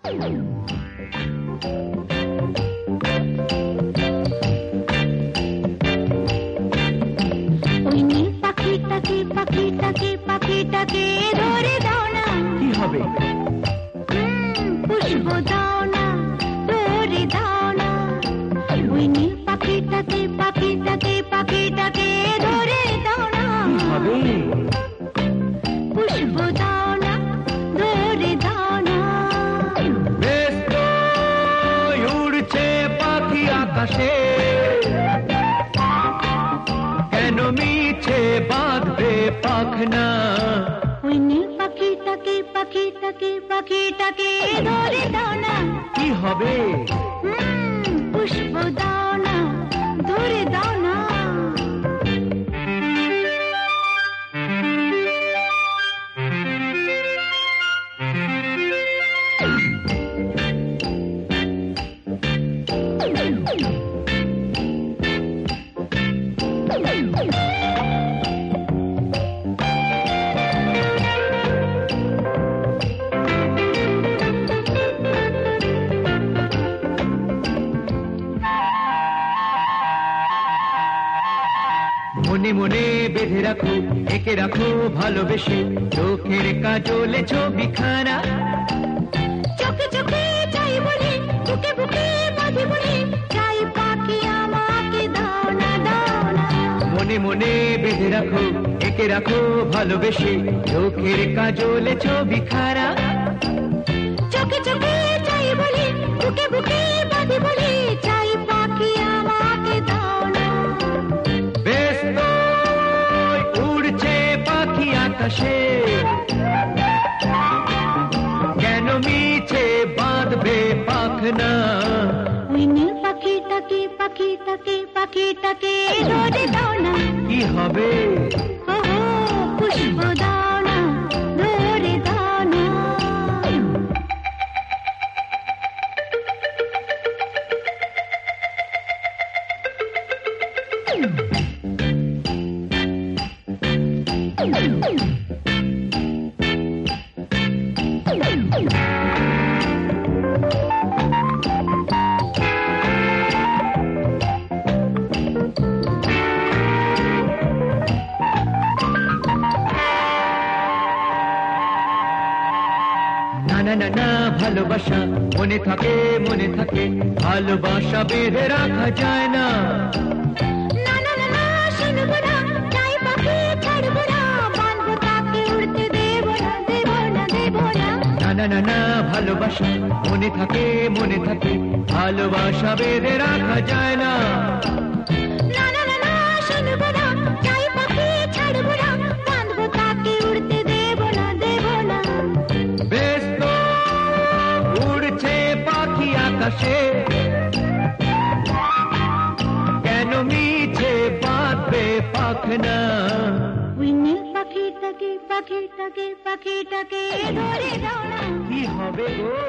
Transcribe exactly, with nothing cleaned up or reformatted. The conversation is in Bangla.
ওই নীল পাখিটাকে পাখিটাকে পাখিটাকে ধরে দাও না। কি হবে? পুষ্প দাও না, ধরে দাও না। ওই নীল পাখিটাকে পাখিটাকে পাখিটাকে ধরে দাও না। কি হবে? পুষ্প দাও না, ধরে দাও না। বেশ তো উড়ছে পাখি আকাশে, কেন মিছে বাঁধবে পাখনা? ওই নীল পাখিটাকে পাখিটাকে পাখিটাকে ধরে দাও না। কি হবে? পুষ্প দাও না, ধরে দাও না। মনে মনে বেঁধে রাখো, একে রাখো ভালোবেসে, চোখের কাজলে ছবিখানা। চোখে চোখে চাই বলে, বুকে বুকে বাঁধি বলে, চাই পাখি আমাকে দাও না, দাও না। মনে মনে বেঁধে রাখো, একে রাখো ভালোবেসে, চোখের কাজলে ছবিখানা। চোখে চোখে চাই বলে, বুকে বুকে বাঁধি বলে, চাই পাখি আমাকে দাও না। বেশ তো উড়ছে পাখি আকাশে, কেন মিছে বাঁধবে পাখনা? ওই নীল পাখিটাকে পাখিটাকে পাখিটাকে ধরে দাও না। কি হবে? ওহো, পুষ্প দাও না, ধরে দাও না। না না না না, ভালোবাসা মনে থাকে মনে থাকে, ভালোবাসা বেঁধে রাখা যায় না। না না না না, শুনবো না, চাই পাখি ছাড়বো না, বাঁধবো তাকে উড়তে দেব না, দেব না, দেব না। না না না না, ভালোবাসা মনে থাকে মনে থাকে, ভালোবাসা বেঁধে রাখা যায় না। না না না না, শুনবো না, চাই পাখি ছাড়বো না, বাঁধবো তাকে উড়তে দেব না, দেব না। বেশ তো উড়ছে পাখি আকাশে, কেন মিছে বাঁধবে পাখনা? ওই নীল পাখিটাকে পাখিটাকে পাখিটাকে ধরে দাও না। কি হবে গো?